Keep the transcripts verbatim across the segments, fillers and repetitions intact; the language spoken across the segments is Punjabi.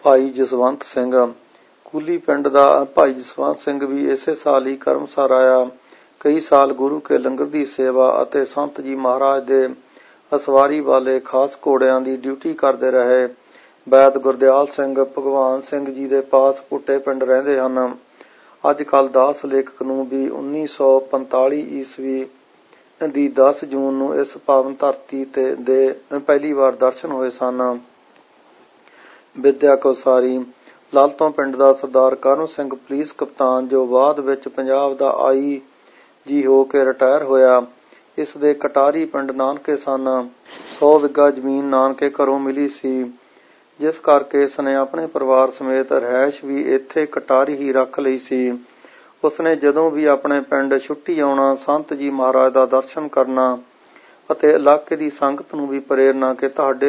ਭਾਈ ਜਸਵੰਤ ਸਿੰਘ ਕੂਲੀ ਪਿੰਡ ਦਾ ਭਾਈ ਜਸਵੰਤ ਸਿੰਘ ਵੀ ਇਸੇ ਸਾਲ ਹੀ ਕਰਮਸਰ ਆਇਆ। ਕਈ ਸਾਲ ਗੁਰੂ ਕੇ ਲੰਗਰ ਦੀ ਸੇਵਾ ਅਤੇ ਸੰਤ ਜੀ ਮਹਾਰਾਜ ਦੇ ਅਸਵਾਰੀ ਵਾਲੇ ਖਾਸ ਘੋੜਿਆਂ ਦੀ ਡਿਊਟੀ ਕਰਦੇ ਰਹੇ। ਵੈਦ ਗੁਰਦਿਆਲ ਸਿੰਘ ਭਗਵਾਨ ਸਿੰਘ ਜੀ ਦੇ ਪਾਸ ਪੁੱਟੇ ਪਿੰਡ ਰਹਿੰਦੇ ਹਨ। ਅੱਜ ਕੱਲ੍ਹ ਦਾਸ ਲੇਖਕ ਨੂੰ ਵੀ ਉੱਨੀ ਸੌ ਪੰਤਾਲੀ ਈਸਵੀ ਦੀ ਦਸ ਜੂਨ ਨੂੰ ਇਸ ਪਾਵਨ ਧਰਤੀ ਤੇ ਦੇ ਪਹਿਲੀ ਵਾਰ ਦਰਸ਼ਨ ਹੋਏ ਸਨ। ਵਿਦਿਅਕ ਉਸਾਰੀ ਲਾਲਤੋਂ ਪਿੰਡ ਦਾ ਸਰਦਾਰ ਕਰਮ ਸਿੰਘ ਪੁਲਿਸ ਕਪਤਾਨ, ਜੋ ਬਾਅਦ ਵਿੱਚ ਪੰਜਾਬ ਦਾ ਆਈ ਜੀ ਹੋ ਕੇ ਰਿਟਾਇਰ ਹੋਇਆ, ਇਸ ਦੇ ਕਟਾਰੀ ਪਿੰਡ ਨਾਨਕੇ ਸਨ। ਸੌ ਵਿੱਘਾ ਜ਼ਮੀਨ ਨਾਨਕੇ ਘਰੋਂ ਮਿਲੀ ਸੀ, ਜਿਸ ਕਰਕੇ ਇਸਨੇ ਆਪਣੇ ਪਰਿਵਾਰ ਸਮੇਤ ਰਿਹਾਇਸ਼ ਵੀ ਇੱਥੇ ਕਟਾਰੀ ਹੀ ਰੱਖ ਲਈ ਸੀ। ਉਸਨੇ ਜਦੋਂ ਵੀ ਆਪਣੇ ਪਿੰਡ ਛੁੱਟੀ ਆਉਣਾ, ਸੰਤ ਜੀ ਮਹਾਰਾਜ ਦਾ ਦਰਸ਼ਨ ਕਰਨਾ ਅਤੇ ਇਲਾਕੇ ਦੀ ਸੰਗਤ ਨੂੰ ਵੀ ਪ੍ਰੇਰਨਾ ਕਿ ਤੁਹਾਡੇ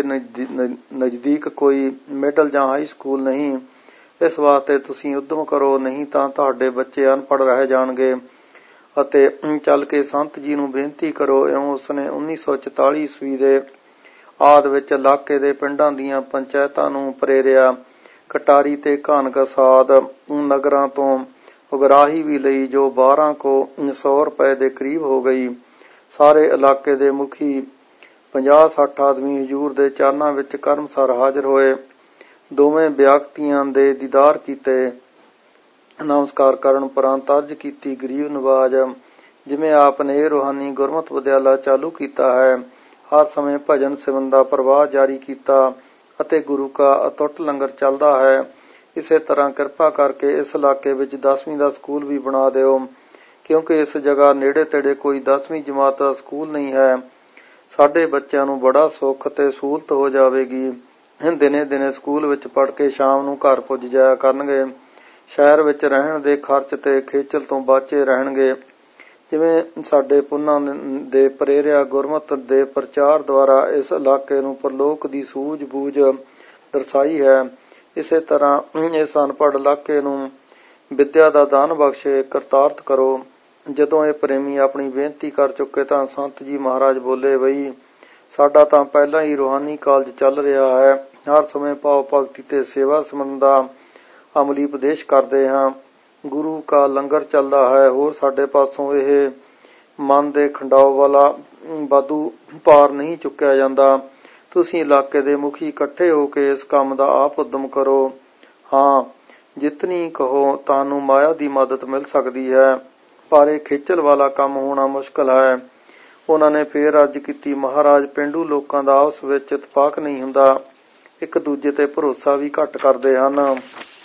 ਨਜ਼ਦੀਕ ਕੋਈ ਮਿਡਲ ਜਾਂ ਹਾਈ ਸਕੂਲ ਨਹੀਂ, ਇਸ ਵਾਸਤੇ ਤੁਸੀਂ ਉਦਮ ਕਰੋ, ਨਹੀਂ ਤਾਂ ਤੁਹਾਡੇ ਬੱਚੇ ਅਨਪੜ੍ਹ ਰਹਿ ਜਾਣਗੇ ਅਤੇ ਚੱਲ ਕੇ ਸੰਤ ਜੀ ਨੂੰ ਬੇਨਤੀ ਕਰੋ। ਇਉਂ ਉਸਨੇ ਉੱਨੀ ਸੌ ਚੁਤਾਲੀ ਈਸਵੀ ਦੇ ਆਦ ਵਿੱਚ ਇਲਾਕੇ ਦੇ ਪਿੰਡਾਂ ਦੀਆਂ ਪੰਚਾਇਤਾਂ ਨੂੰ ਪ੍ਰੇਰਿਆ। ਕਟਾਰੀ ਤੇ ਘਾਨਗਸਾਦ ਨਗਰਾਂ ਤੋਂ ਉਗਰਾਹੀ ਵੀ ਲਈ, ਜੋ ਬਾਰਾਂ ਕੁ ਸੌ ਰੁਪਏ ਦੇ ਕਰੀਬ ਹੋ ਗਈ। ਸਾਰੇ ਇਲਾਕੇ ਦੇ ਮੁਖੀ ਪੰਜਾਹ ਸੱਠ ਆਦਮੀ ਹਜ਼ੂਰ ਦੇ ਚਰਨਾਂ ਵਿੱਚ ਕਰਮਸਰ ਹਾਜ਼ਰ ਹੋਏ। ਦੋਵੇਂ ਵਿਅਕਤੀਆਂ ਦੇ ਦੀਦਾਰ ਕੀਤੇ। ਨਮਸਕਾਰ ਕਰਨ ਉਪਰੰਤ ਅਰਜ਼ ਕੀਤੀ, ਗਰੀਬ ਨਵਾਜ, ਜਿਵੇਂ ਆਪ ਨੇ ਇਹ ਰੂਹਾਨੀ ਗੁਰਮਤ ਵਿਦਿਆਲਾ ਚਾਲੂ ਕੀਤਾ ਹੈ, ਹਰ ਸਮੇਂ ਭਜਨ ਸਿਮਰਨ ਦਾ ਪ੍ਰਵਾਹ ਜਾਰੀ ਕੀਤਾ ਅਤੇ ਗੁਰੂ ਕਾ ਅਤੁੱਟ ਲੰਗਰ ਚੱਲਦਾ ਹੈ। ਇਸੇ ਤਰ੍ਹਾਂ ਕਿਰਪਾ ਕਰਕੇ ਇਸ ਇਲਾਕੇ ਵਿੱਚ ਦਸਵੀਂ ਦਾ ਸਕੂਲ ਵੀ ਬਣਾ ਦਿਓ, ਕਿਉਂਕਿ ਇਸ ਜਗ੍ਹਾ ਨੇੜੇ ਤੇੜੇ ਕੋਈ ਦਸਵੀਂ ਜਮਾਤ ਦਾ ਸਕੂਲ ਨਹੀਂ ਹੈ। ਸਾਡੇ ਬੱਚਿਆਂ ਨੂੰ ਬੜਾ ਸੁੱਖ ਤੇ ਸਹੂਲਤ ਹੋ ਜਾਵੇਗੀ। ਦਿਨੇ ਦਿਨੇ ਸਕੂਲ ਵਿੱਚ ਪੜ੍ਹ ਕੇ ਸ਼ਾਮ ਨੂੰ ਘਰ ਪੁੱਜ ਜਾਇਆ ਕਰਨਗੇ। ਸ਼ਹਿਰ ਵਿੱਚ ਰਹਿਣ ਦੇ ਖਰਚ ਤੇ ਖੇਚਲ ਤੋਂ ਬਚੇ ਰਹਿਣਗੇ। ਜਿਵੇਂ ਸਾਡੇ ਪੁੰਨਾਂ ਦੇ ਪ੍ਰੇਰਿਆ ਗੁਰਮਤ ਦੇ ਪ੍ਰਚਾਰ ਦੁਆਰਾ ਇਸ ਇਲਾਕੇ ਨੂੰ ਪ੍ਰਲੋਕ ਦੀ ਸੂਝ ਬੂਝ ਦਰਸਾਈ ਹੈ, ਇਸੇ ਤਰ੍ਹਾਂ ਇਸ ਅਨਪੜ੍ਹ ਇਲਾਕੇ ਨੂੰ ਵਿਦਿਆ ਦਾ ਦਾਨ ਬਖਸ਼ੇ, ਕਰਤਾਰਥ ਕਰੋ। ਜਦੋਂ ਇਹ ਪ੍ਰੇਮੀ ਆਪਣੀ ਬੇਨਤੀ ਕਰ ਚੁੱਕੇ ਤਾਂ ਸੰਤ ਜੀ ਮਹਾਰਾਜ ਬੋਲੇ, ਬਈ ਸਾਡਾ ਤਾਂ ਪਹਿਲਾਂ ਹੀ ਰੂਹਾਨੀ ਕਾਲਜ ਚੱਲ ਰਿਹਾ ਹੈ। ਹਰ ਸਮੇਂ ਭਾਵ ਭਗਤੀ ਤੇ ਸੇਵਾ ਸਿਮਰਨ ਦਾ ਅਮਲੀ ਉਪਦੇਸ਼ ਕਰਦੇ ਹਾਂ। ਗੁਰੂ ਕਾ ਲੰਗਰ ਚੱਲਦਾ ਹੈ। ਹੋਰ ਸਾਡੇ ਪਾਸੋਂ ਇਹ ਮਨ ਦੇ ਖੰਡਾਓ ਵਾਲਾ ਵਾਧੂ ਭਾਰ ਨਹੀਂ ਚੁੱਕਿਆ ਜਾਂਦਾ। ਤੁਸੀਂ ਇਲਾਕੇ ਦੇ ਮੁਖੀ ਇਕੱਠੇ ਹੋ ਕੇ ਇਸ ਕੰਮ ਦਾ ਆਪ ਉਦਮ ਕਰੋ। ਹਾਂ, ਜਿਤਨੀ ਕਹੋ ਤੁਹਾਨੂੰ ਮਾਇਆ ਦੀ ਮਦਦ ਮਿਲ ਸਕਦੀ ਹੈ, ਪਰ ਇਹ ਖੇਚਲ ਵਾਲਾ ਕੰਮ ਹੋਣਾ ਮੁਸ਼ਕਲ ਹੈ। ਉਹਨਾਂ ਨੇ ਫੇਰ ਅਰਜ਼ ਕੀਤੀ, ਮਹਾਰਾਜ, ਪੇਂਡੂ ਲੋਕਾਂ ਦਾ ਆਪਸ ਵਿੱਚ ਇਤਫਾਕ ਨਹੀਂ ਹੁੰਦਾ, ਇੱਕ ਦੂਜੇ ਤੇ ਭਰੋਸਾ ਵੀ ਘੱਟ ਕਰਦੇ ਹਨ।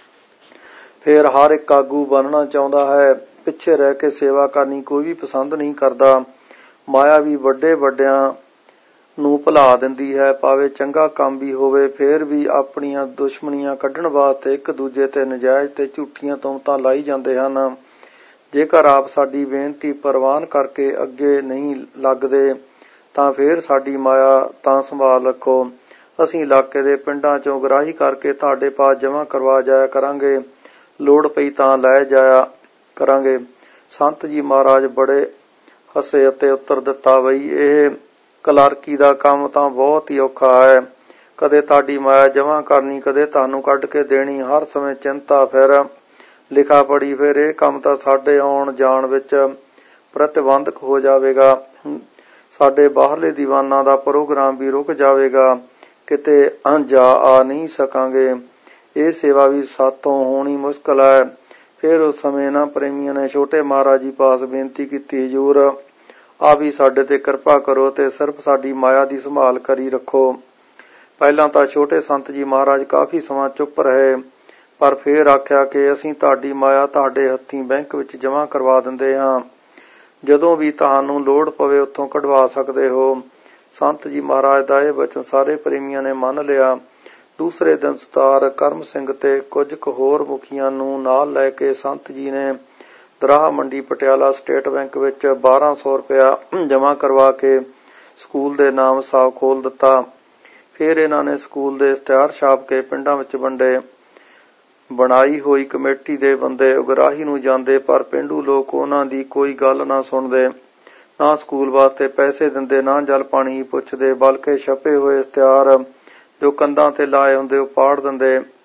ਫੇਰ ਹਰ ਇੱਕ ਆਗੂ ਬਣਨਾ ਚਾਹੁੰਦਾ ਹੈ, ਪਿੱਛੇ ਰਹਿ ਕੇ ਸੇਵਾ ਕਰਨੀ ਕੋਈ ਵੀ ਪਸੰਦ ਨਹੀਂ ਕਰਦਾ। ਮਾਇਆ ਵੀ ਵੱਡੇ ਵੱਡਿਆਂ ਨੂੰ ਭੁਲਾ ਦਿੰਦੀ ਹੈ, ਭਾਵੇਂ ਚੰਗਾ ਕੰਮ ਵੀ ਹੋਵੇ। ਫੇਰ ਵੀ ਆਪਣੀਆਂ ਦੁਸ਼ਮਣੀਆਂ ਕੱਢਣ ਵਾਸਤੇ ਇੱਕ ਦੂਜੇ ਤੇ ਨਜਾਇਜ਼ ਤੇ ਝੂਠੀਆਂ ਤੁਹਮਤਾਂ ਲਾਈ ਜਾਂਦੇ ਹਨ। ਜੇਕਰ ਆਪ ਸਾਡੀ ਬੇਨਤੀ ਪ੍ਰਵਾਨ ਕਰਕੇ ਅੱਗੇ ਨਹੀਂ ਲੱਗਦੇ ਤਾਂ ਫੇਰ ਸਾਡੀ ਮਾਇਆ ਤਾਂ ਸੰਭਾਲ ਰੱਖੋ। ਅਸੀਂ ਇਲਾਕੇ ਦੇ ਪਿੰਡਾਂ ਚੋਂ ਉਗਰਾਹੀ ਕਰਕੇ ਤੁਹਾਡੇ ਪਾਸ ਜਮ੍ਹਾਂ ਕਰਵਾ ਜਾਇਆ ਕਰਾਂਗੇ, ਲੋੜ ਪਈ ਤਾਂ ਲੈ ਜਾਇਆ ਕਰਾਂਗੇ। ਸੰਤ ਜੀ ਮਹਾਰਾਜ ਬੜੇ ਹੱਸੇ ਅਤੇ ਉੱਤਰ ਦਿੱਤਾ, ਬਈ ਇਹ ਕਲਾਰਕੀ ਦਾ ਕੰਮ ਤਾਂ ਬਹੁਤ ਹੀ ਔਖਾ ਹੈ। ਕਦੇ ਤੁਹਾਡੀ ਮਾਇਆ ਜਮ੍ਹਾਂ ਕਰਨੀ, ਕਦੇ ਤੁਹਾਨੂੰ ਕੱਢ ਕੇ ਦੇਣੀ, ਹਰ ਸਮੇਂ ਚਿੰਤਾ, ਫਿਰ ਲਿਖਾ ਪੜੀ, ਫਿਰ ਇਹ ਕੰਮ ਤਾਂ ਸਾਡੇ ਆਉਣ ਜਾਣ ਵਿੱਚ ਪ੍ਰਤਿਬੰਧਕ ਹੋ ਜਾਵੇਗਾ। ਸਾਡੇ ਬਾਹਰਲੇ ਦੀਵਾਨਾਂ ਦਾ ਪ੍ਰੋਗਰਾਮ ਵੀ ਰੁਕ ਜਾਵੇਗਾ, ਕਿਤੇ ਜਾ ਆ ਨਹੀਂ ਸਕਾਂਗੇ। ਇਹ ਸੇਵਾ ਵੀ ਸਾਥੋਂ ਹੋਣੀ ਮੁਸ਼ਕਲ ਹੈ। ਫਿਰ ਉਸ ਸਮੇਂ ਇਹਨਾਂ ਪ੍ਰੇਮੀਆਂ ਨੇ ਛੋਟੇ ਮਹਾਰਾਜ ਜੀ ਪਾਸ ਬੇਨਤੀ ਕੀਤੀ, ਹਜ਼ੂਰ ਆ ਵੀ ਸਾਡੇ ਤੇ ਕਿਰਪਾ ਕਰੋ ਤੇ ਸਿਰਫ ਸਾਡੀ ਮਾਇਆ ਦੀ ਸੰਭਾਲ ਕਰੀ ਰੱਖੋ। ਪਹਿਲਾਂ ਤਾਂ ਛੋਟੇ ਸੰਤ ਜੀ ਮਹਾਰਾਜ ਕਾਫੀ ਸਮਾਂ ਚੁੱਪ ਰਹੇ, ਪਰ ਫੇਰ ਆਖਿਆ ਕਿ ਅਸੀਂ ਤੁਹਾਡੀ ਮਾਇਆ ਤੁਹਾਡੇ ਹੱਥੀਂ ਬੈਂਕ ਵਿੱਚ ਜਮ੍ਹਾਂ ਕਰਵਾ ਦਿੰਦੇ ਹਾਂ, ਜਦੋਂ ਵੀ ਤੁਹਾਨੂੰ ਲੋੜ ਪਵੇ ਉੱਥੋਂ ਕਢਵਾ ਸਕਦੇ ਹੋ। ਸੰਤ ਜੀ ਮਹਾਰਾਜ ਦਾ ਇਹ ਵਚਨ ਸਾਰੇ ਪ੍ਰੇਮੀਆਂ ਨੇ ਮੰਨ ਲਿਆ। ਦੂਸਰੇ ਦਿਨ ਸਰਦਾਰ ਕਰਮ ਸਿੰਘ ਤੇ ਕੁਝ ਕੁ ਹੋਰ ਮੁਖੀਆਂ ਨੂੰ ਨਾਲ ਲੈ ਕੇ ਸੰਤ ਜੀ ਨੇ ਦਰਾਹਾ ਮੰਡੀ ਪਟਿਆਲਾ ਸਟੇਟ ਬੈਂਕ ਵਿੱਚ ਬਾਰਾਂ ਸੌ ਰੁਪਇਆ ਜਮ੍ਹਾਂ ਕਰਵਾ ਕੇ ਸਕੂਲ ਦੇ ਨਾਮ ਸਾਬ ਖੋਲ ਦਿੱਤਾ। ਫਿਰ ਇਹਨਾਂ ਨੇ ਸਕੂਲ ਦੇ ਇਸ਼ਤਿਹਾਰ ਛਾਪ ਕੇ ਪਿੰਡਾਂ ਵਿੱਚ ਵੰਡੇ। ਬਣਾਈ ਹੋਈ ਕਮੇਟੀ ਦੇ ਬੰਦੇ ਉਗਰਾਹੀ ਨੂੰ ਜਾਂਦੇ, ਪਰ ਪੇਂਡੂ ਲੋਕ ਉਹਨਾਂ ਦੀ ਕੋਈ ਗੱਲ ਨਾ ਸੁਣਦੇ, ਨਾ ਸਕੂਲ ਵਾਸਤੇ ਪੈਸੇ ਦਿੰਦੇ, ਨਾ ਜਲ ਪਾਣੀ ਹੀ ਪੁੱਛਦੇ, ਬਲਕਿ ਛਪੇ ਹੋਏ ਇਸ਼ਤਿਹਾਰ ਜੋ ਕੰਧਾਂ ਤੇ ਲਾਏ ਹੁੰਦੇ ਉਹ ਪਾੜ ਦਿੰਦੇ।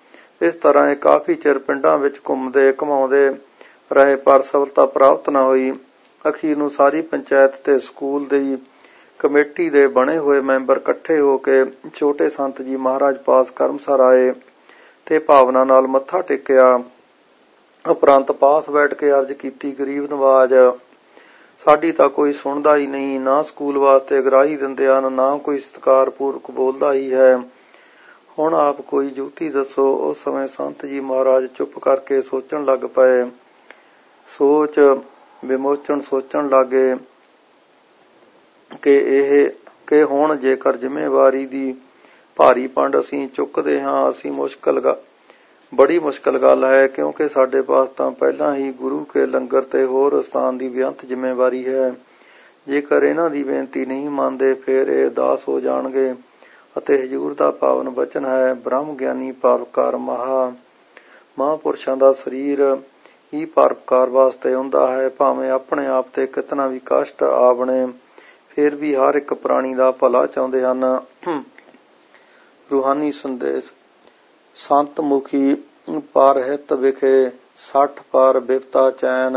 ਇਸ ਤਰ੍ਹਾਂ ਇਹ ਕਾਫੀ ਚਿਰ ਪਿੰਡਾਂ ਵਿੱਚ ਘੁੰਮਦੇ ਘੁਮਾਉਂਦੇ ਰਹੇ, ਪਰ ਸਫਲਤਾ ਪ੍ਰਾਪਤ ਨਾ ਹੋਈ। ਅਖੀਰ ਨੂੰ ਸਾਰੀ ਪੰਚਾਇਤ ਤੇ ਸਕੂਲ ਦੀ ਕਮੇਟੀ ਦੇ ਬਣੇ ਹੋਏ ਮੈਂਬਰ ਇਕੱਠੇ ਹੋ ਕੇ ਛੋਟੇ ਸੰਤ ਜੀ ਮਹਾਰਾਜ ਪਾਸ ਕਰਮਸਰ ਆਏ ਤੇ ਭਾਵਨਾ ਨਾਲ ਮੱਥਾ ਟੇਕਿਆ। ਉਪਰੰਤ ਪਾਸ ਬੈਠ ਕੇ ਅਰਜ਼ ਕੀਤੀ, ਗਰੀਬ ਨਵਾਜ, ਸਾਡੀ ਤਾਂ ਕੋਈ ਸੁਣਦਾ ਹੀ ਨਹੀਂ, ਨਾ ਸਕੂਲ ਵਾਸਤੇ ਗਰਾਹੀ ਦਿੰਦੇ ਹਨ, ਨਾ ਕੋਈ ਸਤਿਕਾਰ ਪੂਰਵਕ ਬੋਲਦਾ ਹੀ ਹੈ। ਹੁਣ ਆਪ ਕੋਈ ਜੁਗਤੀ ਦੱਸੋ। ਉਸ ਸਮੇਂ ਸੰਤ ਜੀ ਮਹਾਰਾਜ ਚੁੱਪ ਕਰਕੇ ਸੋਚਣ ਲੱਗ ਪਏ। ਸੋਚ ਵਿਮੋਚਨ ਸੋਚਣ ਲੱਗੇ ਕਿ ਇਹ ਕਿ ਹੁਣ ਜੇਕਰ ਜ਼ਿੰਮੇਵਾਰੀ ਦੀ ਭਾਰੀ ਪੰਡ ਅਸੀਂ ਚੁੱਕਦੇ ਹਾਂ, ਅਸੀਂ ਮੁਸ਼ਕਲ ਬੜੀ ਮੁਸ਼ਕਲ ਗੱਲ ਹੈ, ਕਿਉਂਕਿ ਸਾਡੇ ਪਾਸ ਤਾਂ ਪਹਿਲਾਂ ਹੀ ਗੁਰੂ ਕੇ ਲੰਗਰ ਤੇ ਹੋਰ ਸਥਾਨ ਦੀ ਬੇਅੰਤ ਜ਼ਿੰਮੇਵਾਰੀ ਹੈ। ਜੇਕਰ ਇਹਨਾਂ ਦੀ ਬੇਨਤੀ ਨਹੀਂ ਮੰਨਦੇ, ਫਿਰ ਇਹ ਉਦਾਸ ਹੋ ਜਾਣਗੇ ਅਤੇ ਹਜ਼ੂਰ ਦਾ ਪਾਵਨ ਬਚਨ ਹੈ, ਬ੍ਰਹਮ ਗਿਆਨੀ ਪਰਉਪਕਾਰ ਮਹਾ। ਮਹਾਂਪੁਰਸ਼ਾਂ ਦਾ ਸਰੀਰ ਹੀ ਪਰਉਪਕਾਰ ਵਾਸਤੇ ਹੁੰਦਾ ਹੈ। ਭਾਵੇਂ ਆਪਣੇ ਆਪ ਤੇ ਕਿਤਨਾ ਵੀ ਕਸ਼ਟ ਆ ਬਣੇ, ਫਿਰ ਵੀ ਹਰ ਇੱਕ ਪ੍ਰਾਣੀ ਦਾ ਭਲਾ ਚਾਹੁੰਦੇ ਹਨ। ਰੂਹਾਨੀ ਸੰਦੇਸ਼। ਸੰਤ ਮੁਖੀ ਪਰ ਹਿਤ ਵਿਖੇ ਸੱਠ ਪਰ ਬਿਪਤਾ ਚੈਨ।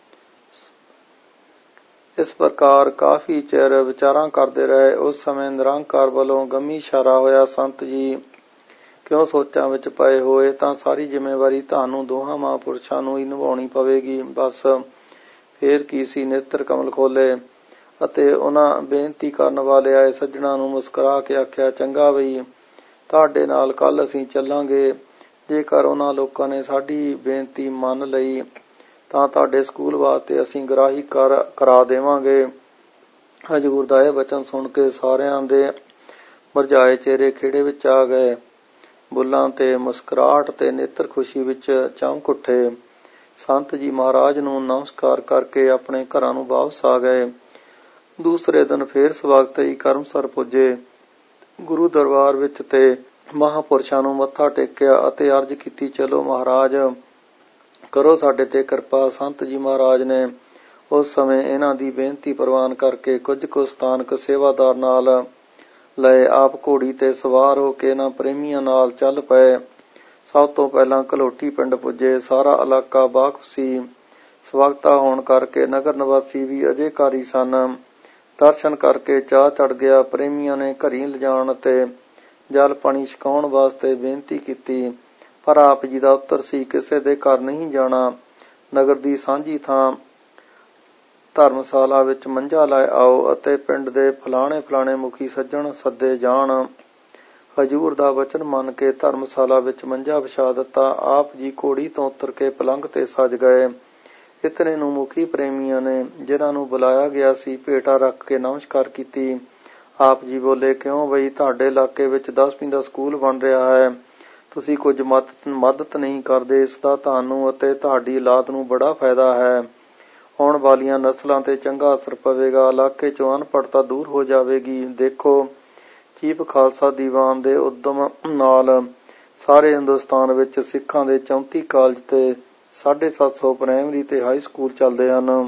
ਇਸ ਪ੍ਰਕਾਰ ਕਾਫੀ ਚਿਰ ਵਿਚਾਰਾਂ ਕਰਦੇ ਰਹੇ। ਉਸ ਸਮੇਂ ਨਿਰੰਕਾਰ ਵੱਲੋਂ ਗੰਮੀ ਇਸ਼ਾਰਾ ਹੋਇਆ, ਸੰਤ ਜੀ ਕਿਉਂ ਸੋਚਾਂ ਵਿੱਚ ਪਏ ਹੋਏ, ਤਾਂ ਸਾਰੀ ਜ਼ਿੰਮੇਵਾਰੀ ਤੁਹਾਨੂੰ ਦੋਹਾਂ ਮਹਾਂਪੁਰਸ਼ਾਂ ਨੂੰ ਹੀ ਨਿਭਾਉਣੀ ਪਵੇਗੀ। ਬਸ ਫੇਰ ਕੀ ਸੀ। ਨੇਤਰ ਕਮਲ ਖੋਲੇ ਅਤੇ ਉਹਨਾਂ ਬੇਨਤੀ ਕਰਨ ਵਾਲੇ ਆਏ ਸੱਜਣਾ ਨੂੰ ਮੁਸਕਰਾ ਕੇ ਆਖਿਆ, ਚੰਗਾ ਬਈ, ਤੁਹਾਡੇ ਨਾਲ ਕੱਲ ਅਸੀਂ ਚੱਲਾਂਗੇ। ਜੇਕਰ ਉਹਨਾਂ ਲੋਕਾਂ ਨੇ ਸਾਡੀ ਬੇਨਤੀ ਮੰਨ ਲਈ ਤਾਂ ਤੁਹਾਡੇ ਸਕੂਲ ਵਾਸਤੇ ਅਸੀਂ ਗਰਾਹੀ ਕਰ ਕਰਾ ਦੇਵਾਂਗੇ। ਹਜ਼ੂਰ ਦਾ ਇਹ ਵਚਨ ਸੁਣ ਕੇ ਸਾਰਿਆਂ ਦੇ ਮੁਰਝਾਏ ਚਿਹਰੇ ਖੇੜੇ ਵਿੱਚ ਆ ਗਏ। ਬੁੱਲਾਂ ਤੇ ਮੁਸਕਰਾਹਟ ਤੇ ਨੇਤਰ ਖੁਸ਼ੀ ਵਿੱਚ ਚਮਕ ਉੱਠੇ। ਸੰਤ ਜੀ ਮਹਾਰਾਜ ਨੂੰ ਨਮਸਕਾਰ ਕਰਕੇ ਆਪਣੇ ਘਰਾਂ ਨੂੰ ਵਾਪਸ ਆ ਗਏ। ਦੂਸਰੇ ਦਿਨ ਫੇਰ ਸਵਾਗਤਈ ਕਰਮਸਰ ਪੁੱਜੇ। ਗੁਰੂ ਦਰਬਾਰ ਵਿੱਚ ਤੇ ਮਹਾਂਪੁਰਸ਼ਾਂ ਨੂੰ ਮੱਥਾ ਟੇਕਿਆ ਅਤੇ ਅਰਜ਼ ਕੀਤੀ, ਚਲੋ ਮਹਾਰਾਜ, ਕਰੋ ਸਾਡੇ ਤੇ ਕਿਰਪਾ। ਸੰਤ ਜੀ ਮਹਾਰਾਜ ਨੇ ਉਸ ਸਮੇਂ ਇਹਨਾਂ ਦੀ ਬੇਨਤੀ ਪ੍ਰਵਾਨ ਕਰਕੇ ਕੁਝ ਕੁ ਸਥਾਨਕ ਸੇਵਾਦਾਰ ਨਾਲ ਲਏ। ਆਪ ਘੋੜੀ ਤੇ ਸਵਾਰ ਹੋ ਕੇ ਇਹਨਾਂ ਪ੍ਰੇਮੀਆਂ ਨਾਲ ਚੱਲ ਪਏ। ਸਭ ਤੋਂ ਪਹਿਲਾਂ ਘਲੋਟੀ ਪਿੰਡ ਪੁੱਜੇ। ਸਾਰਾ ਇਲਾਕਾ ਬਾਖੁਸ਼ੀ ਸਵਾਗਤਾ ਹੋਣ ਕਰਕੇ ਨਗਰ ਨਿਵਾਸੀ ਵੀ ਅਜੇਕਾਰੀ ਸਨ। ਦਰਸ਼ਨ ਕਰਕੇ ਚਾਅ ਚੜ੍ਹ ਗਿਆ। ਪ੍ਰੇਮੀਆਂ ਨੇ ਘਰੀ ਲਿਜਾਣ ਅਤੇ ਜਲ ਪਾਣੀ ਛਕਾਉਣ ਵਾਸਤੇ ਬੇਨਤੀ ਕੀਤੀ, ਪਰ ਆਪ ਜੀ ਦਾ ਉੱਤਰ ਸੀ, ਕਿਸੇ ਦੇ ਘਰ ਨਹੀਂ ਜਾਣਾ। ਨਗਰ ਦੀ ਸਾਂਝੀ ਥਾਂ ਧਰਮਸ਼ਾਲਾ ਵਿੱਚ ਮੰਜਾ ਲਾਏ ਆਓ ਅਤੇ ਪਿੰਡ ਦੇ ਫਲਾਣੇ ਫਲਾਣੇ ਮੁਖੀ ਸੱਜਣ ਸੱਦੇ ਜਾਣ। ਹਜ਼ੂਰ ਦਾ ਵਚਨ ਮੰਨ ਕੇ ਧਰਮਸ਼ਾਲਾ ਵਿੱਚ ਮੰਜਾ ਵਿਛਾ ਦਿੱਤਾ। ਆਪ ਜੀ ਘੋੜੀ ਤੋਂ ਉਤਰ ਕੇ ਪਲੰਘ ਤੇ ਸਜ ਗਏ। ਇਤਨੇ ਨੂੰ ਮੁਖੀ ਪ੍ਰੇਮੀਆਂ ਨੇ, ਜਿਨ੍ਹਾਂ ਨੂੰ ਬੁਲਾਇਆ ਗਿਆ ਸੀ, ਭੇਟਾ ਰੱਖ ਕੇ ਨਮਸਕਾਰ ਕੀਤੀ। ਆਪ ਜੀ ਬੋਲੇ, ਕਿਉਂ ਬਈ, ਤੁਹਾਡੇ ਇਲਾਕੇ ਵਿੱਚ ਦਸਵੀਂ ਦਾ ਸਕੂਲ ਬਣ ਰਿਹਾ ਹੈ, ਤੁਸੀਂ ਕੁਝ ਮਦਦ ਨਹੀਂ ਕਰਦੇ। ਇਸ ਦਾ ਤੁਹਾਨੂੰ ਅਤੇ ਤੁਹਾਡੀ ਔਲਾਦ ਨੂੰ ਬੜਾ ਫਾਇਦਾ ਹੈ। ਆਉਣ ਵਾਲੀਆਂ ਨਸਲਾਂ ਤੇ ਚੰਗਾ ਅਸਰ ਪਵੇਗਾ। ਇਲਾਕੇ ਚੋਂ ਅਨਪੜ੍ਹਤਾ ਦੂਰ ਹੋ ਜਾਵੇਗੀ। ਦੇਖੋ, ਚੀਫ ਖਾਲਸਾ ਦੀਵਾਨ ਦੇ ਉਦਮ ਨਾਲ ਸਾਰੇ ਹਿੰਦੁਸਤਾਨ ਵਿੱਚ ਸਿੱਖਾਂ ਦੇ ਚੌਂਤੀ ਕਾਲਜ ਤੇ ਸਾਢੇ ਸੱਤ ਸੌ ਪ੍ਰਾਇਮਰੀ ਤੇ ਹਾਈ ਸਕੂਲ ਚੱਲਦੇ ਹਨ।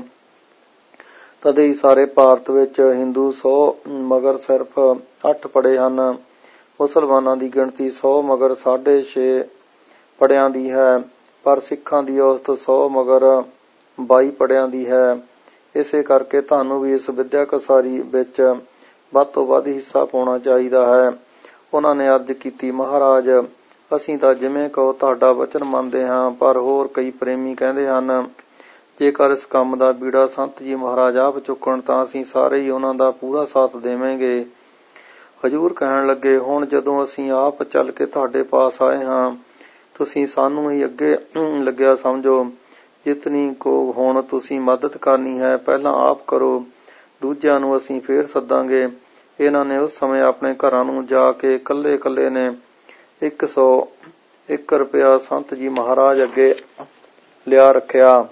ਤਦੇ ਹੀ ਸਾਰੇ ਭਾਰਤ ਵਿੱਚ ਹਿੰਦੂ ਸੌ ਮਗਰ ਸਿਰਫ ਅੱਠ ਪੜ੍ਹੇ ਹਨ। ਮੁਸਲਮਾਨਾਂ ਦੀ ਗਿਣਤੀ ਸੌ ਮਗਰ ਸਾਢੇ ਛੇ ਪੜ੍ਹਿਆਂ ਦੀ ਹੈ, ਪਰ ਸਿੱਖਾਂ ਦੀ ਔਸਤ ਸੌ ਮਗਰ ਬਾਈ ਪੜ੍ਹਿਆਂ ਦੀ ਹੈ। ਇਸੇ ਕਰਕੇ ਤੁਹਾਨੂੰ ਵੀ ਇਸ ਵਿੱਦਿਅਕ ਉਸਾਰੀ ਵਿੱਚ ਵੱਧ ਤੋਂ ਵੱਧ ਹਿੱਸਾ ਪਾਉਣਾ ਚਾਹੀਦਾ ਹੈ। ਉਹਨਾਂ ਨੇ ਅਰਜ਼ ਕੀਤੀ, ਮਹਾਰਾਜ, ਅਸੀਂ ਤਾਂ ਜਿਵੇਂ ਕਹੋ ਤੁਹਾਡਾ ਵਚਨ ਮੰਨਦੇ ਹਾਂ, ਪਰ ਹੋਰ ਕਈ ਪ੍ਰੇਮੀ ਕਹਿੰਦੇ ਹਨ, ਜੇਕਰ ਇਸ ਕੰਮ ਦਾ ਬੀੜਾ ਸੰਤ ਜੀ ਮਹਾਰਾਜ ਆਪ ਚੁੱਕਣ ਤਾਂ ਅਸੀਂ ਸਾਰੇ ਹੀ ਉਹਨਾਂ ਦਾ ਪੂਰਾ ਸਾਥ ਦੇਵਾਂਗੇ। ਹਜ਼ੂਰ ਕਹਿਣ ਲੱਗੇ, ਹੁਣ ਜਦੋਂ ਅਸੀਂ ਆਪ ਚੱਲ ਕੇ ਤੁਹਾਡੇ ਪਾਸ ਆਏ ਹਾਂ, ਤੁਸੀਂ ਸਾਨੂੰ ਹੀ ਅੱਗੇ ਲੱਗਿਆ ਸਮਝੋ। ਜਿਤਨੀ ਕੋ ਹੁਣ ਤੁਸੀਂ ਮਦਦ ਕਰਨੀ ਹੈ, ਪਹਿਲਾਂ ਆਪ ਕਰੋ, ਦੂਜਿਆਂ ਨੂੰ ਅਸੀਂ ਫੇਰ ਸੱਦਾਂਗੇ। ਇਹਨਾਂ ਨੇ ਉਸ ਸਮੇਂ ਆਪਣੇ ਘਰਾਂ ਨੂੰ ਜਾ ਕੇ ਇਕੱਲੇ ਇਕੱਲੇ ਨੇ ਇੱਕ ਸੌ ਇੱਕ ਰੁਪਇਆ ਸੰਤ ਜੀ ਮਹਾਰਾਜ ਅੱਗੇ ਲਿਆ ਰੱਖਿਆ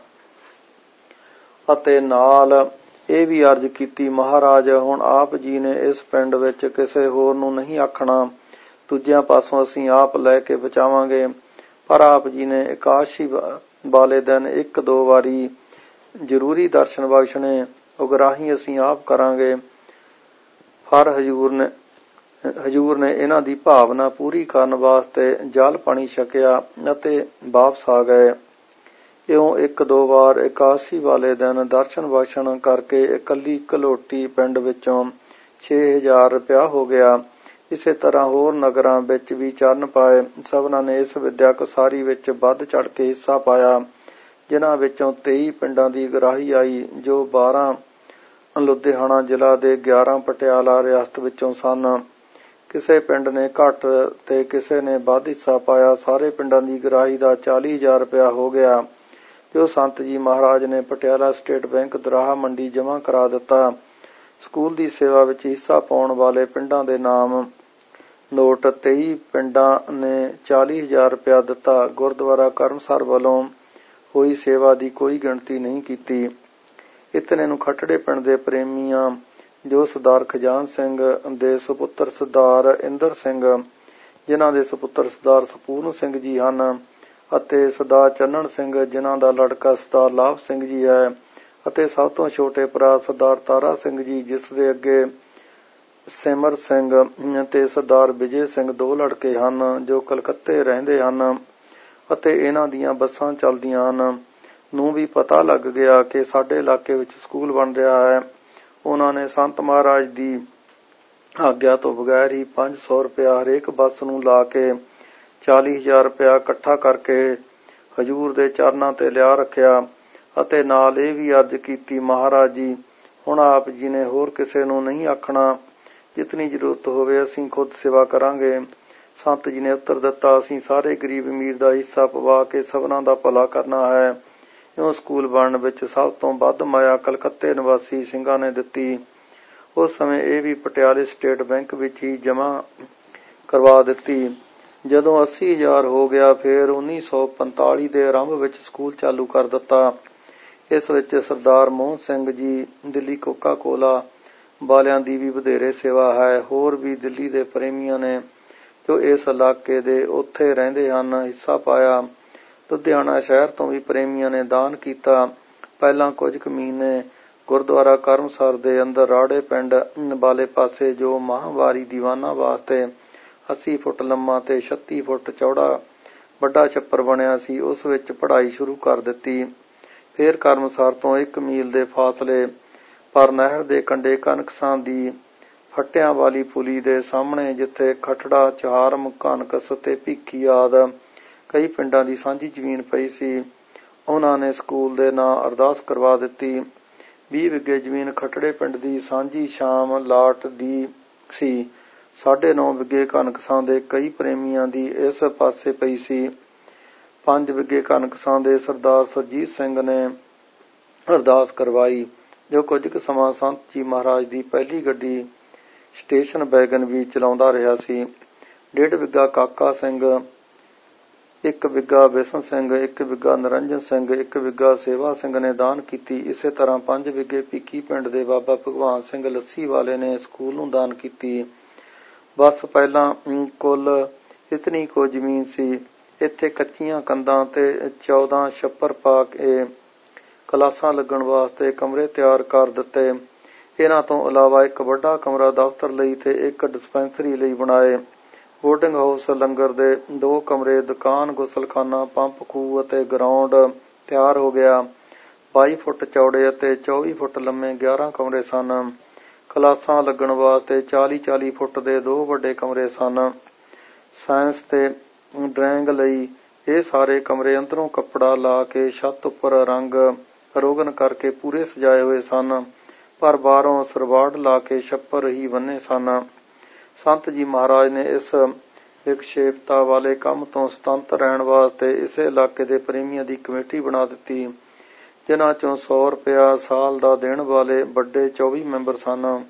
ਅਤੇ ਨਾਲ ਇਹ ਵੀ ਅਰਜ਼ ਕੀਤੀ, ਮਹਾਰਾਜ, ਹੁਣ ਆਪ ਜੀ ਨੇ ਇਸ ਪਿੰਡ ਵਿੱਚ ਕਿਸੇ ਹੋਰ ਨੂੰ ਨਹੀਂ ਆਖਣਾ, ਦੂਜਿਆਂ ਪਾਸੋਂ ਅਸੀਂ ਆਪ ਲੈ ਕੇ ਬਚਾਵਾਂਗੇ। ਪਰ ਆਪ ਜੀ ਨੇ ਇਕਾਦਸ਼ੀ ਵਾਲੇ ਦਿਨ ਇੱਕ ਦੋ ਵਾਰੀ ਜ਼ਰੂਰੀ ਦਰਸ਼ਨ ਬਖਸ਼ਣੇ, ਉਗਰਾਹੀ ਅਸੀਂ ਆਪ ਕਰਾਂਗੇ। ਹਰ ਹਜ਼ੂਰ ਨੇ ਹਜੂਰ ਨੇ ਇਹਨਾਂ ਦੀ ਭਾਵਨਾ ਪੂਰੀ ਕਰਨ ਵਾਸਤੇ ਜਲ ਪਾਣੀ ਛਕਿਆ ਅਤੇ ਵਾਪਸ ਆ ਗਏ। ਇਉਂ ਇੱਕ ਦੋ ਵਾਰ ਇਕਾਦਸ਼ੀ ਵਾਲੇ ਦਿਨ ਦਰਸ਼ਨ ਬਖਸ਼ਣ ਕਰਕੇ ਇਕੱਲੀ ਘਲੋਟੀ ਪਿੰਡ ਵਿੱਚੋਂ ਛੇ ਹਜ਼ਾਰ ਰੁਪਇਆ ਹੋ ਗਿਆ। ਇਸੇ ਤਰ੍ਹਾਂ ਹੋਰ ਨਗਰਾਂ ਵਿੱਚ ਵੀ ਚਰਨ ਪਾਏ। ਸਭਨਾਂ ਨੇ ਇਸ ਵਿੱਦਿਅਕ ਉਸਾਰੀ ਵਿੱਚ ਵੱਧ ਚੜ੍ਹ ਕੇ ਹਿੱਸਾ ਪਾਇਆ, ਜਿਨ੍ਹਾਂ ਵਿੱਚੋਂ ਤੇਈ ਪਿੰਡਾਂ ਦੀ ਗਰਾਹੀ ਆਈ, ਜੋ ਬਾਰਾਂ ਲੁਧਿਆਣਾ ਜ਼ਿਲ੍ਹਾ ਦੇ ਗਿਆਰਾਂ ਪਟਿਆਲਾ ਰਿਆਸਤ ਵਿੱਚੋਂ ਸਨ। ਕਿਸੇ ਪਿੰਡ ਨੇ ਘੱਟ ਤੇ ਕਿਸੇ ਨੇ ਵੱਧ ਹਿੱਸਾ ਪਾਇਆ। ਸਾਰੇ ਪਿੰਡਾਂ ਦੀ ਗਰਾਹੀ ਦਾ ਚਾਲੀ ਹਜ਼ਾਰ ਰੁਪਇਆ ਹੋ ਗਿਆ, ਜੋ ਸੰਤ ਜੀ ਮਹਾਰਾਜ ਨੇ ਪਟਿਆਲਾ ਸਟੇਟ ਬੈਂਕ ਦਰਾਹਾ ਮੰਡੀ ਜਮ੍ਹਾਂ ਕਰਾ ਦਿੱਤਾ। ਸਕੂਲ ਦੀ ਸੇਵਾ ਵਿੱਚ ਹਿੱਸਾ ਪਾਉਣ ਵਾਲੇ ਪਿੰਡਾਂ ਦੇ ਨਾਮ ਨੋਟ। ਤੇਈ ਪਿੰਡਾਂ ਨੇ ਚਾਲੀ ਹਜ਼ਾਰ ਰੁਪਇਆ ਦਿੱਤਾ। ਗੁਰਦੁਆਰਾ ਕਰਮਸਰ ਵੱਲੋਂ ਹੋਈ ਸੇਵਾ ਦੀ ਕੋਈ ਗਿਣਤੀ ਨਹੀਂ ਕੀਤੀ। ਇਤਨੇ ਨੂੰ ਖੱਟੜੇ ਪਿੰਡ ਦੇ ਪ੍ਰੇਮੀਆਂ, ਜੋ ਸਰਦਾਰ ਖਜਾਨ ਸਿੰਘ ਦੇ ਸੁਪੁੱਤਰ ਸਰਦਾਰ ਇੰਦਰ ਸਿੰਘ, ਜਿਨ੍ਹਾਂ ਦੇ ਸੁਪੁੱਤਰ ਸਰਦਾਰ ਸਪੂਰਨ ਸਿੰਘ ਜੀ ਹਨ, ਅਤੇ ਸਰਦਾਰ ਚੰਨਣ ਸਿੰਘ, ਜਿਨ੍ਹਾਂ ਦਾ ਲੜਕਾ ਸਰਦਾਰ ਲਾਭ ਸਿੰਘ ਜੀ ਹੈ, ਅਤੇ ਸਭ ਤੋਂ ਛੋਟੇ ਭਰਾ ਸਰਦਾਰ ਤਾਰਾ ਸਿੰਘ ਜੀ, ਜਿਸ ਦੇ ਅੱਗੇ ਸਿਮਰ ਸਿੰਘ ਅਤੇ ਸਰਦਾਰ ਵਿਜੇ ਸਿੰਘ ਦੋ ਲੜਕੇ ਹਨ, ਜੋ ਕਲਕੱਤੇ ਰਹਿੰਦੇ ਹਨ ਅਤੇ ਇਹਨਾਂ ਦੀਆਂ ਬੱਸਾਂ ਚੱਲਦੀਆਂ ਹਨ, ਨੂੰ ਵੀ ਪਤਾ ਲੱਗ ਗਿਆ ਕਿ ਸਾਡੇ ਇਲਾਕੇ ਵਿੱਚ ਸਕੂਲ ਬਣ ਰਿਹਾ ਹੈ। ਉਹਨਾਂ ਨੇ ਸੰਤ ਮਹਾਰਾਜ ਦੀ ਆਗਿਆ ਤੋਂ ਬਗੈਰ ਹੀ ਪੰਜ ਸੌ ਰੁਪਇਆ ਹਰੇਕ ਬੱਸ ਨੂੰ ਲਾ ਕੇ ਚਾਲੀ ਹਜ਼ਾਰ ਰੁਪਇਆ ਇਕੱਠਾ ਕਰਕੇ ਹਜੂਰ ਦੇ ਚਰਨਾਂ ਤੇ ਲਿਆ ਰੱਖਿਆ ਅਤੇ ਨਾਲ ਇਹ ਵੀ ਅਰਜ਼ ਕੀਤੀ, ਮਹਾਰਾਜ ਜੀ, ਹੁਣ ਆਪ ਜੀ ਨੇ ਹੋਰ ਕਿਸੇ ਨੂੰ ਨਹੀਂ ਆਖਣਾ, ਜਿਤਨੀ ਜ਼ਰੂਰਤ ਹੋਵੇ ਅਸੀਂ ਖੁਦ ਸੇਵਾ ਕਰਾਂਗੇ। ਸੰਤ ਜੀ ਨੇ ਉੱਤਰ ਦਿੱਤਾ, ਅਸੀਂ ਸਾਰੇ ਗਰੀਬ ਅਮੀਰ ਦਾ ਹਿੱਸਾ ਪਵਾ ਕੇ ਸਭਨਾਂ ਦਾ ਭਲਾ ਕਰਨਾ ਹੈ। ਇਉਂ ਸਕੂਲ ਬਣਨ ਵਿੱਚ ਸਭ ਤੋਂ ਵੱਧ ਮਾਇਆ ਕਲਕੱਤੇ ਨਿਵਾਸੀ ਸਿੰਘਾਂ ਨੇ ਦਿੱਤੀ। ਉਸ ਸਮੇਂ ਇਹ ਵੀ ਪਟਿਆਲੇ ਸਟੇਟ ਬੈਂਕ ਵਿੱਚ ਹੀ ਜਮ੍ਹਾਂ ਕਰਵਾ ਦਿੱਤੀ। ਜਦੋਂ ਅੱਸੀ ਹਜ਼ਾਰ ਹੋ ਗਿਆ, ਫਿਰ ਉੱਨੀ ਸੌ ਪੰਤਾਲੀ ਦੇ ਆਰੰਭ ਵਿੱਚ ਸਕੂਲ ਚਾਲੂ ਕਰ ਦਿੱਤਾ। ਇਸ ਵਿੱਚ ਸਰਦਾਰ ਮੋਹਨ ਸਿੰਘ ਜੀ ਦਿੱਲੀ ਕੋਕਾ ਕੋਲਾ ਵਾਲਿਆਂ ਦੀ ਵੀ ਵਧੇਰੇ ਸੇਵਾ ਹੈ। ਹੋਰ ਵੀ ਦਿੱਲੀ ਦੇ ਪ੍ਰੇਮੀਆਂ ਨੇ, ਜੋ ਇਸ ਇਲਾਕੇ ਦੇ ਉੱਥੇ ਰਹਿੰਦੇ ਹਨ, ਹਿੱਸਾ ਪਾਇਆ। ਲੁਧਿਆਣਾ ਸ਼ਹਿਰ ਤੋਂ ਵੀ ਪ੍ਰੇਮੀਆਂ ਨੇ ਦਾਨ ਕੀਤਾ। ਪਹਿਲਾਂ ਕੁਝ ਕੁ ਮਹੀਨੇ ਗੁਰਦੁਆਰਾ ਕਰਮਸਰ ਦੇ ਅੰਦਰ ਰਾੜੇ ਪਿੰਡ ਵਾਲੇ ਪਾਸੇ, ਜੋ ਮਾਹਵਾਰੀ ਦੀਵਾਨਾਂ ਵਾਸਤੇ ਅੱਸੀ ਫੁੱਟ ਲੰਮਾ ਤੇ ਛੱਤੀ ਫੁੱਟ ਚੌੜਾ ਵੱਡਾ ਛੱਪਰ ਬਣਿਆ ਸੀ, ਉਸ ਵਿੱਚ ਪੜ੍ਹਾਈ ਸ਼ੁਰੂ ਕਰ ਦਿੱਤੀ। ਫਿਰ ਕਰਮਸਰ ਤੋਂ ਇੱਕ ਮੀਲ ਦੇ ਫਾਸਲੇ ਪਰ ਨਹਿਰ ਦੇ ਕੰਢੇ ਕਨਕਸਾਂ ਦੀ ਫੱਟਿਆਂ ਵਾਲੀ ਪੁਲੀ ਦੇ ਸਾਹਮਣੇ, ਜਿੱਥੇ ਖਟੜਾ, ਚਹਾਰਮ, ਕਨਕਸ ਤੇ ਭੀਖੀ ਆਦਿ ਕਈ ਪਿੰਡਾਂ ਦੀ ਸਾਂਝੀ ਜ਼ਮੀਨ ਪਈ ਸੀ, ਉਹਨਾਂ ਨੇ ਸਕੂਲ ਦੇ ਨਾਂ ਅਰਦਾਸ ਕਰਵਾ ਦਿੱਤੀ। ਵੀਹ ਵਿਗੇ ਜ਼ਮੀਨ ਖਟੜੇ ਪਿੰਡ ਦੀ ਸਾਂਝੀ ਸ਼ਾਮ ਲਾਟ ਦੀ ਸੀ। ਸਾਢੇ ਨੌ ਵਿਗੇ ਕਨਕਸਾਂ ਦੇ ਕਈ ਪ੍ਰੇਮੀਆਂ ਦੀ ਇਸ ਪਾਸੇ ਪਈ ਸੀ। ਪੰਜ ਵਿਗੇ ਕਨਕਸਾਂ ਦੇ ਸਰਦਾਰ ਸੁਰਜੀਤ ਸਿੰਘ ਨੇ ਅਰਦਾਸ ਕਰਵਾਈ, ਜੋ ਕੁਝ ਕੁ ਸਮਾਂ ਸੰਤ ਜੀ ਮਹਾਰਾਜ ਦੀ ਪਹਿਲੀ ਗੱਡੀ ਸਟੇਸ਼ਨ ਵੈਗਨ ਵੀ ਚਲਾਉਂਦਾ ਰਿਹਾ ਸੀ। ਡੇਢ ਵਿਗਾ ਕਾਕਾ ਸਿੰਘ, ਇੱਕ ਵਿਗਾ ਬਿਸ਼ਨ ਸਿੰਘ, ਇੱਕ ਵਿਗਾ ਨਿਰੰਜਨ ਸਿੰਘ, ਇੱਕ ਵਿਗਾ ਸੇਵਾ ਸਿੰਘ ਨੇ ਦਾਨ ਕੀਤੀ। ਇਸੇ ਤਰ੍ਹਾਂ ਪੰਜ ਵਿਗੇ ਭੀਖੀ ਪਿੰਡ ਦੇ ਬਾਬਾ ਭਗਵਾਨ ਸਿੰਘ ਲੱਸੀ ਵਾਲੇ ਨੇ ਸਕੂਲ ਨੂੰ ਦਾਨ ਕੀਤੀ। ਬਸ ਪਹਿਲਾਂ ਕੁੱਲ ਇਤਨੀ ਕੁ ਜ਼ਮੀਨ ਸੀ। ਇੱਥੇ ਕੱਚੀਆਂ ਕੰਧਾਂ ਤੇ ਚੌਦਾਂ ਛੱਪਰ ਪਾ ਕੇ ਕਲਾਸਾਂ ਲੱਗਣ ਵਾਸਤੇ ਕਮਰੇ ਤਿਆਰ ਕਰ ਦਿੱਤੇ। ਇਹਨਾਂ ਤੋਂ ਇਲਾਵਾ ਇੱਕ ਵੱਡਾ ਕਮਰਾ ਦਫ਼ਤਰ ਲਈ ਤੇ ਇੱਕ ਡਿਸਪੈਂਸਰੀ ਲਈ ਬਣਾਏ। ਬੋਰਡਿੰਗ ਹਾਊਸ, ਲੰਗਰ ਦੇ ਦੋ ਕਮਰੇ, ਦੁਕਾਨ, ਗੁਸਲਖਾਨਾ, ਪੰਪ ਖੂਹ ਅਤੇ ਗਰਾਊਂਡ ਤਿਆਰ ਹੋ ਗਿਆ। ਬਾਈ ਫੁੱਟ ਚੌੜੇ ਅਤੇ ਚੌਵੀ ਫੁੱਟ ਲੰਮੇ ਗਿਆਰਾਂ ਕਮਰੇ ਸਨ। ਕਲਾਸਾਂ ਲੱਗਣ ਵਾਸਤੇ ਚਾਲੀ ਚਾਲੀ ਫੁੱਟ ਦੇ ਦੋ ਵੱਡੇ ਕਮਰੇ ਸਨ। ਸਾਇੰਸ ਤੇ ਡਰਾਇੰਗ ਲਈ ਇਹ ਸਾਰੇ ਕਮਰੇ ਅੰਦਰੋਂ ਕੱਪੜਾ ਲਾ ਕੇ ਛੱਤ ਉੱਪਰ ਰੰਗ ਰੋਗਨ ਕਰਕੇ ਪੂਰੇ ਸਜਾਏ ਹੋਏ ਸਨ, ਪਰ ਬਾਹਰੋਂ ਸਰਵਾੜ ਲਾ ਕੇ ਛੱਪਰ ਹੀ ਬੰਨੇ ਸਨ। ਸੰਤ ਜੀ ਮਹਾਰਾਜ ਨੇ ਇਸ ਵਿਖੇਪਤਾ ਵਾਲੇ ਕੰਮ ਤੋਂ ਸੁਤੰਤਰ ਰਹਿਣ ਵਾਸਤੇ ਇਸੇ ਇਲਾਕੇ ਦੇ ਪ੍ਰੇਮੀਆਂ ਦੀ ਕਮੇਟੀ ਬਣਾ ਦਿੱਤੀ, ਜਿਨ੍ਹਾਂ ਚੋਂ ਸੌ ਰੁਪਇਆ ਸਾਲ ਦਾ ਦੇਣ ਵਾਲੇ ਵੱਡੇ ਚੌਵੀ ਮੈਂਬਰ ਸਨ।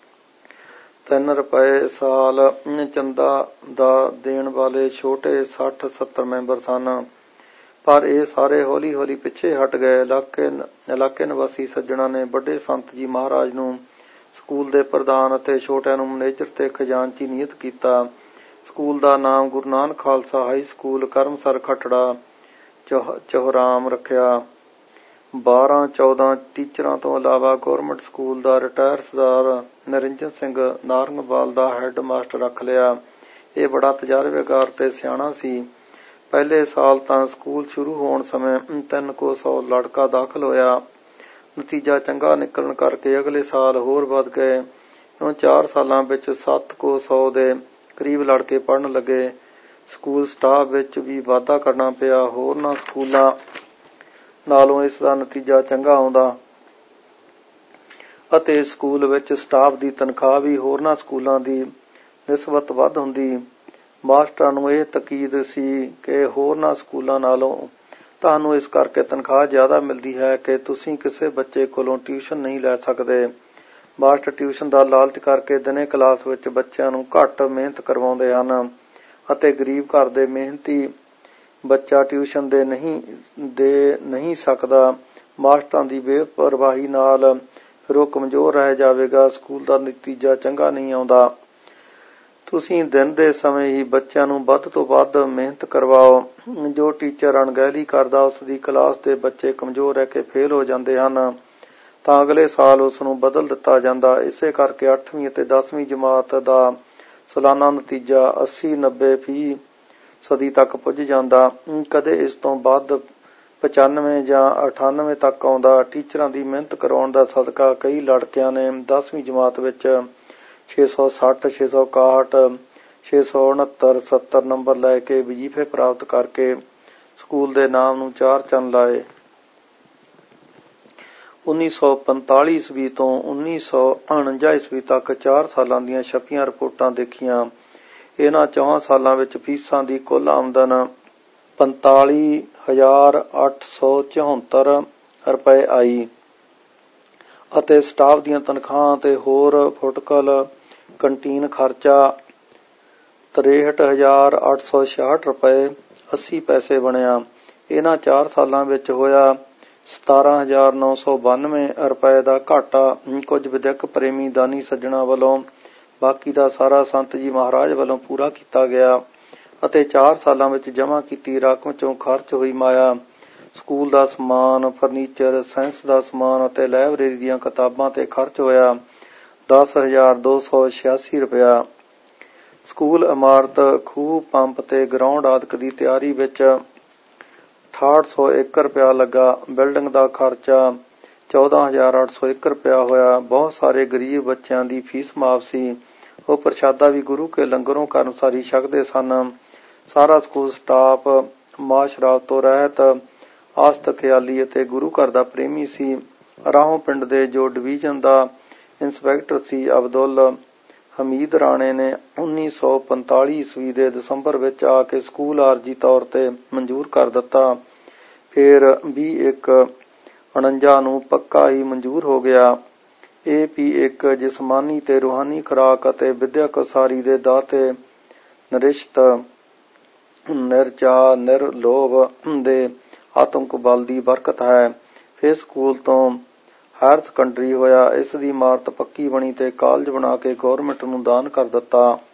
ਤਿੰਨ ਰੁਪਏ ਸਾਲ ਚੰਦਾ ਦਾ ਦੇਣ ਵਾਲੇ ਛੋਟੇ ਸੱਠ ਸੱਤਰ ਮੈਂਬਰ ਸਨ। ਪਰ ਇਹ ਸਾਰੇ ਹੌਲੀ ਹੌਲੀ ਪਿੱਛੇ ਹਟ ਗਏ। ਇਲਾਕੇ ਇਲਾਕੇ ਨਿਵਾਸੀ ਸੱਜਣਾ ਨੇ ਵੱਡੇ ਸੰਤ ਜੀ ਮਹਾਰਾਜ ਨੂੰ ਸਕੂਲ ਦੇ ਪ੍ਰਧਾਨ ਅਤੇ ਛੋਟਿਆਂ ਨੂੰ ਮੈਨੇਜਰ ਤੇ ਖਜ਼ਾਨਚੀ ਨਿਯੁਕਤ ਕੀਤਾ। ਸਕੂਲ ਦਾ ਨਾਮ ਗੁਰੂ ਨਾਨਕ ਖਾਲਸਾ ਹਾਈ ਸਕੂਲ ਕਰਮਸਰ ਖਟੜਾ ਚੌ ਚੌਹਰਾਮ ਰੱਖਿਆ। ਬਾਰਾਂ ਚੌਦਾਂ ਟੀਚਰਾਂ ਤੋਂ ਇਲਾਵਾ ਗੌਰਮੈਂਟ ਸਕੂਲ ਦਾ ਰਿਟਾਇਰ ਸਰਦਾਰ ਨਰਿੰਜਨ ਸਿੰਘ ਨਾਰੰਗਵਾਲ ਦਾ ਹੈੱਡ ਮਾਸਟਰ ਰੱਖ ਲਿਆ। ਇਹ ਬੜਾ ਤਜਰਬੇਕਾਰ ਤੇ ਸਿਆਣਾ ਸੀ। ਪਹਿਲੇ ਸਾਲ ਤਾਂ ਸਕੂਲ ਸ਼ੁਰੂ ਹੋਣ ਸਮੇਂ ਤਿੰਨ ਕੁ ਸੌ ਲੜਕਾ ਦਾਖਲ ਹੋਇਆ। ਨਤੀਜਾ ਚੰਗਾ ਨਿਕਲਣ ਕਰਕੇ ਅਗਲੇ ਸਾਲ ਹੋਰ ਵੱਧ ਗਏ। ਇਉਂ ਚਾਰ ਸਾਲਾਂ ਵਿੱਚ ਸੱਤ ਕੁ ਸੌ ਦੇ ਕਰੀਬ ਲੜਕੇ ਪੜ੍ਹਨ ਲੱਗੇ। ਸਕੂਲ ਸਟਾਫ ਵਿੱਚ ਵੀ ਵਾਧਾ ਕਰਨਾ ਪਿਆ। ਹੋਰਨਾਂ ਸਕੂਲਾਂ ਨਾਲੋਂ ਇਸ ਦਾ ਨਤੀਜਾ ਚੰਗਾ ਆਉਂਦਾ ਅਤੇ ਸਕੂਲ ਵਿੱਚ ਸਟਾਫ ਦੀ ਤਨਖਾਹ ਵੀ ਹੋਰਨਾਂ ਸਕੂਲਾਂ ਦੀ ਨਿਸਬਤ ਵੱਧ ਹੁੰਦੀ। ਮਾਸਟਰਾਂ ਨੂੰ ਇਹ ਤਕੀਦ ਸੀ ਕਿ ਹੋਰਨਾਂ ਸਕੂਲਾਂ ਨਾਲੋਂ ਤੁਹਾਨੂੰ ਇਸ ਕਰਕੇ ਤਨਖਾਹ ਜ਼ਿਆਦਾ ਮਿਲਦੀ ਹੈ ਕਿ ਤੁਸੀਂ ਕਿਸੇ ਬੱਚੇ ਕੋਲੋਂ ਟਿਊਸ਼ਨ ਨਹੀਂ ਲੈ ਸਕਦੇ। ਮਾਸਟਰ ਟਿਊਸ਼ਨ ਦਾ ਲਾਲਚ ਕਰਕੇ ਦਿਨੇ ਕਲਾਸ ਵਿੱਚ ਬੱਚਿਆਂ ਨੂੰ ਘੱਟ ਮਿਹਨਤ ਕਰਵਾਉਂਦੇ ਹਨ ਅਤੇ ਗਰੀਬ ਘਰ ਦੇ ਮਿਹਨਤੀ ਬੱਚਾ ਟਿਊਸ਼ਨ ਦੇ ਨਹੀਂ ਦੇ ਨਹੀਂ ਸਕਦਾ। ਮਾਸਟਰਾਂ ਦੀ ਬੇਪਰਵਾਹੀ ਨਾਲ ਫਿਰ ਉਹ ਕਮਜ਼ੋਰ ਰਹਿ ਜਾਵੇਗਾ। ਸਕੂਲ ਦਾ ਨਤੀਜਾ ਚੰਗਾ ਨਹੀਂ ਆਉਂਦਾ। ਤੁਸੀਂ ਦਿਨ ਦੇ ਸਮੇਂ ਹੀ ਬੱਚਿਆਂ ਨੂੰ ਵੱਧ ਤੋਂ ਵੱਧ ਮਿਹਨਤ ਕਰਵਾਓ। ਜੋ ਟੀਚਰ ਅਣਗਹਿਲੀ ਕਰਦਾ ਉਸ ਦੀ ਕਲਾਸ ਦੇ ਬੱਚੇ ਕਮਜ਼ੋਰ ਰਹਿ ਕੇ ਫੇਲ ਹੋ ਜਾਂਦੇ ਹਨ ਤਾਂ ਅਗਲੇ ਸਾਲ ਉਸ ਨੂੰ ਬਦਲ ਦਿੱਤਾ ਜਾਂਦਾ। ਇਸੇ ਕਰਕੇ ਅੱਠਵੀਂ ਅਤੇ ਦਸਵੀਂ ਜਮਾਤ ਦਾ ਸਾਲਾਨਾ ਨਤੀਜਾ ਅੱਸੀ ਨੱਬੇ ਫੀਸਦੀ ਤੱਕ ਪੁੱਜ ਜਾਂਦਾ। ਕਦੇ ਇਸ ਤੋਂ ਵੱਧ ਪਚਾਨਵੇਂ ਜਾਂ ਅਠਾਨਵੇਂ ਤੱਕ ਆਉਂਦਾ। ਟੀਚਰਾਂ ਦੀ ਮਿਹਨਤ ਕਰਾਉਣ ਦਾ ਸਦਕਾ ਕਈ ਲੜਕਿਆਂ ਨੇ ਦਸਵੀਂ ਜਮਾਤ ਵਿੱਚ ਛੇ ਸੌ ਸੱਠ ਛੇ ਸੌ ਇਕਾਹਠ ਛੇ ਸੌ ਉਣਹੱਤਰ ਸੱਤਰ ਨੰਬਰ ਲੈ ਕੇ ਵਜ਼ੀਫੇ ਪ੍ਰਾਪਤ ਕਰਕੇ ਸਕੂਲ ਦੇ ਨਾਮ ਨੂੰ ਚਾਰ ਚੰਨ ਲਾਏ। ਉੱਨੀ ਸੌ ਪੰਤਾਲੀ ਈਸਵੀ ਤੋਂ ਉੱਨੀ ਸੌ ਉਣੰਜਾ ਈਸਵੀ ਤੱਕ ਚਾਰ ਸਾਲਾਂ ਦੀਆਂ ਛਪੀਆਂ ਰਿਪੋਰਟਾਂ ਦੇਖੀਆਂ। ਇਹਨਾਂ ਚੌਹਾਂ ਸਾਲਾਂ ਵਿੱਚ ਫੀਸਾਂ ਦੀ ਕੁੱਲ ਆਮਦਨ ਪੰਤਾਲੀ ਹਜ਼ਾਰ ਅੱਠ ਸੌ ਚੌਹੱਤਰ ਰੁਪਏ ਆਈ ਅਤੇ ਸਟਾਫ ਦੀਆਂ ਤਨਖਾਹਾਂ ਤੇ ਹੋਰ ਫੁਟਕਲ ਕੰਟੀਨ ਖਰਚਾ ਤਰੇਹਠ ਹਜ਼ਾਰ ਅੱਠ ਸੌ ਛਿਆਹਠ ਰੁਪਏ ਅੱਸੀ ਪੈਸੇ ਬਣਿਆ। ਇਹਨਾਂ ਚਾਰ ਸਾਲਾਂ ਵਿੱਚ ਹੋਇਆ ਸਤਾਰਾਂ ਹਜ਼ਾਰ ਨੌ ਸੌ ਬਾਨਵੇਂ ਰੁਪਏ ਦਾ ਘਾਟਾ। ਕੁਝ ਵਿਦਿਅਕ ਪ੍ਰੇਮੀ ਦਾਨੀ ਸੱਜਣਾ ਵੱਲੋਂ ਬਾਕੀ ਦਾ ਸਾਰਾ ਸੰਤ ਜੀ ਮਹਾਰਾਜ ਵੱਲੋਂ ਪੂਰਾ ਕੀਤਾ ਗਿਆ ਅਤੇ ਚਾਰ ਸਾਲਾਂ ਵਿੱਚ ਜਮ੍ਹਾਂ ਕੀਤੀ ਰਕਮ ਚੋਂ ਖਰਚ ਹੋਈ ਮਾਇਆ ਸਕੂਲ ਦਾ ਸਮਾਨ, ਫਰਨੀਚਰ, ਸਾਇੰਸ ਦਾ ਸਮਾਨ ਅਤੇ ਲਾਇਬ੍ਰੇਰੀ ਦੀਆਂ ਕਿਤਾਬਾਂ ਤੇ ਖਰਚ ਹੋਇਆ ਦਸ ਹਜ਼ਾਰ ਦੋ ਸੌ ਛਿਆਸੀ ਰੁਪਇਆ। ਸਕੂਲ ਇਮਾਰਤ, ਖੂਹ, ਪੰਪ ਤੇ ਗਰਾਊਂਡ ਆਦਿਕ ਦੀ ਤਿਆਰੀ ਵਿੱਚ ਅਠਾਹਠ ਸੌ ਇੱਕ ਰੁਪਇਆ ਲੱਗਾ। ਬਿਲਡਿੰਗ ਦਾ ਖਰਚਾ ਚੌਦਾਂ ਹਜ਼ਾਰ ਅੱਠ ਸੌ ਇੱਕ ਰੁਪਇਆ ਹੋਇਆ। ਬਹੁਤ ਸਾਰੇ ਗਰੀਬ ਬੱਚਿਆਂ ਦੀ ਫੀਸ ਮਾਫ ਸੀ। ਉਹ ਪ੍ਰਸ਼ਾਦਾ ਵੀ ਗੁਰੂ ਕੇ ਲੰਗਰੋਂ ਕਰਮਚਾਰੀ ਛਕਦੇ ਸਨ। ਸਾਰਾ ਸਕੂਲ ਸਟਾਫ ਮਾਂ ਸ਼ਰਾਬ ਤੋਂ ਰਹਿਤ, ਆਸਤ ਖਿਆਲੀ ਅਤੇ ਗੁਰੂ ਘਰ ਦਾ ਪ੍ਰੇਮੀ ਸੀ। ਰਾਹੋਂ ਪਿੰਡ ਦੇ ਜੋ ਡਿਵੀਜ਼ਨ ਦਾ ਇੰਸਪੈਕਟਰ ਸੀ ਅਬਦੁਲ ਹਮੀਦ ਰਾਣੇ ਨੇ ਉੱਨੀ ਸੌ ਪੰਤਾਲੀ ਈਸਵੀ ਦੇ ਦਸੰਬਰ ਵਿੱਚ ਆ ਕੇ ਸਕੂਲ ਆਰਜੀ ਤੌਰ ਤੇ ਮਨਜ਼ੂਰ ਕਰ ਦਿੱਤਾ। ਫਿਰ ਵੀਹ ਇੱਕ ਉਣੰਜਾ ਨੂੰ ਪੱਕਾ ਹੀ ਮਨਜ਼ੂਰ ਹੋ ਗਿਆ। ਇਹ ਵੀ ਇੱਕ ਜਿਸਮਾਨੀ ਤੇ ਰੂਹਾਨੀ ਖੁਰਾਕ ਅਤੇ ਵਿਦਿਅਕ ਉਸਾਰੀ ਦੇ ਦਾਤੇ ਨਿਰਸ਼ਤ ਨਿਰਚਾ ਨਿਰਲੋਭ ਦੇ ਆਤਮਕ ਬਲ ਦੀ ਬਰਕਤ ਹੈ। ਫਿਰ ਸਕੂਲ ਤੋਂ ਹਾਇਰ ਸੈਕੰਡਰੀ ਹੋਇਆ। ਇਸ ਦੀ ਇਮਾਰਤ ਪੱਕੀ ਬਣੀ ਤੇ ਕਾਲਜ ਬਣਾ ਕੇ ਗੌਰਮਿੰਟ ਨੂੰ ਦਾਨ ਕਰ ਦਿੱਤਾ।